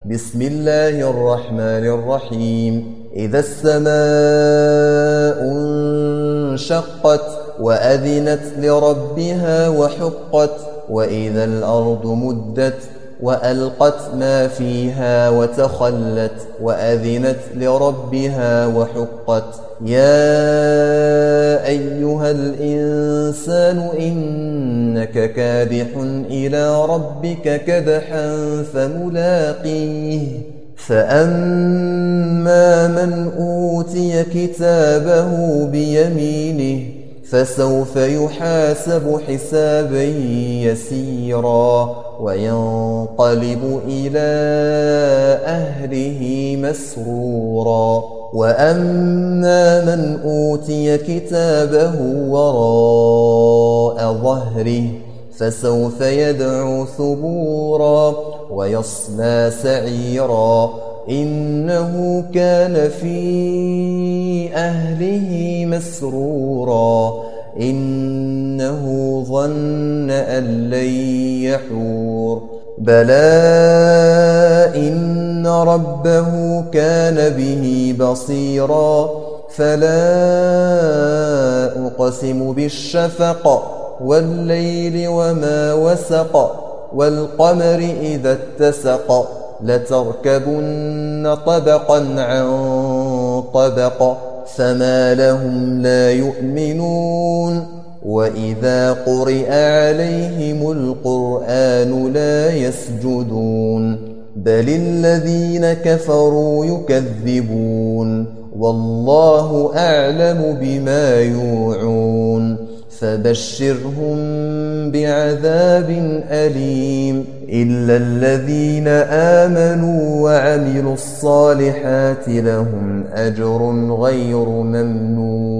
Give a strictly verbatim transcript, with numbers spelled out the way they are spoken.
بسم الله الرحمن الرحيم إذا السماء انشقت وأذنت لربها وحقت وإذا الأرض مدت وألقت ما فيها وتخلت وأذنت لربها وحقت يا أيها الإنسان إنك كادح إلى ربك كدحا فملاقيه فأما من أوتي كتابه بيمينه فسوف يحاسب حسابا يسيرا وينقلب إلى أهله مسرورا وأما من أوتي كتابه وراء ظهره فسوف يدعو ثبورا ويصلى سعيرا إنه كان في أهله مسرورا إنه ظن أن لن يحور بلى إن ربه كان به بصيرا فلا أقسم بالشفق والليل وما وسق والقمر إذا اتسق لتركبن طبقا عن طبق فما لهم لا يؤمنون وإذا قرئ عليهم القرآن لا يسجدون بل الذين كفروا يكذبون والله أعلم بما يوعون فبشرهم بعذاب أليم إلا الذين آمنوا وعملوا الصالحات لهم أجر غير ممنون